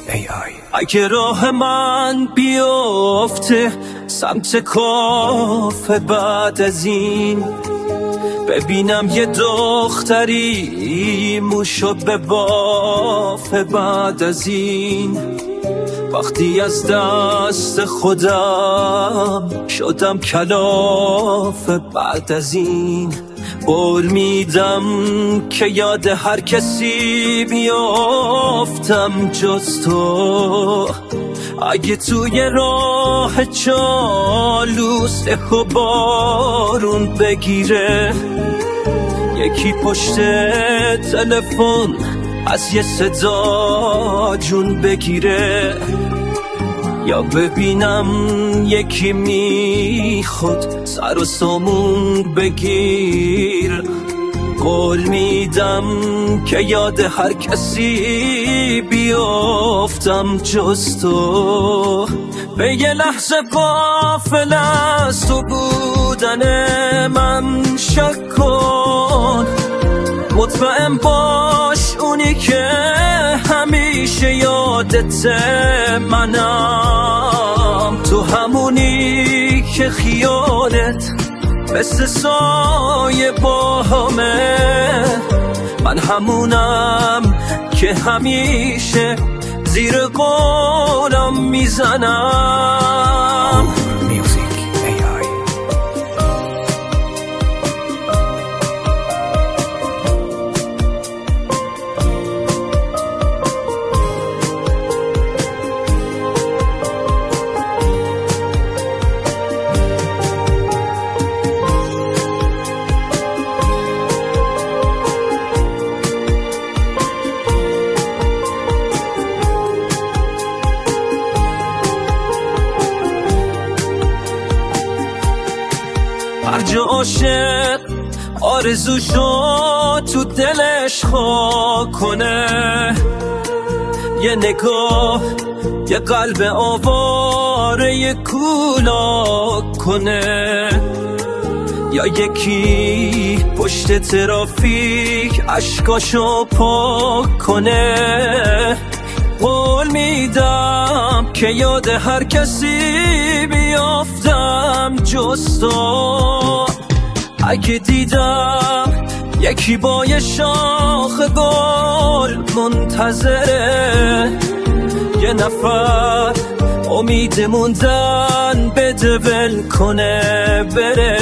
AI. اگه راه من بیفته سمت کافه بعد از این، ببینم یه دختری موشو به بافه بعد از این، وقتی از دست خودم شدم کلافه بعد از این، قول میدم که یاد هر کسی بیافتم جز تو. اگه توی راه چالوس و بارون بگیره، یکی پشت تلفن از یه صدا جون بگیره، یا ببینم یکی میخواد سر و سامون بگیر، قول میدم که یاد هر کسی بیافتم جز تو. به یه لحظه غافل از تو بودن من شک کن، مطمئن باش اونی که همیشه یادت منم، تو همونی که خیالت مثل سایه با همه، من همونم که همیشه زیر قولم میزنم. هر جا عاشق آرزوشو تو دلش خاک کنه، یه نگاه یه قلب آواره یه کولاک کنه، یا یکی پشت ترافیک اشکاشو پاک کنه، قول میدم که یاد هر کسی بیافتم جز تو. اگه دیدم یکی با یه شاخ گل منتظره، یه نفر امید موندن بده ول کنه بره،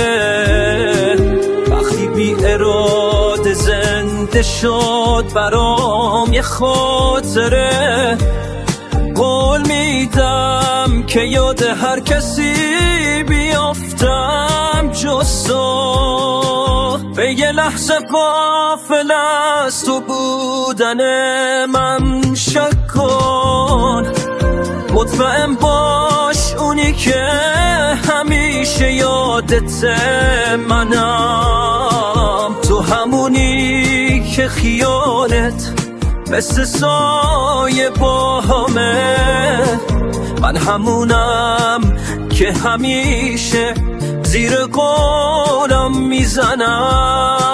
وقتی بی اراده زنده شد برام یه خاطره، قول میدم که یاد هر کسی بیافتم جز تو. به یه لحظه غافل از تو بودن من شک کن، مطمئن باش اونی که همیشه یادت منم، تو همونی که خیالت مثل سایه با همه، من همونم که همیشه زیر قولم میزنم.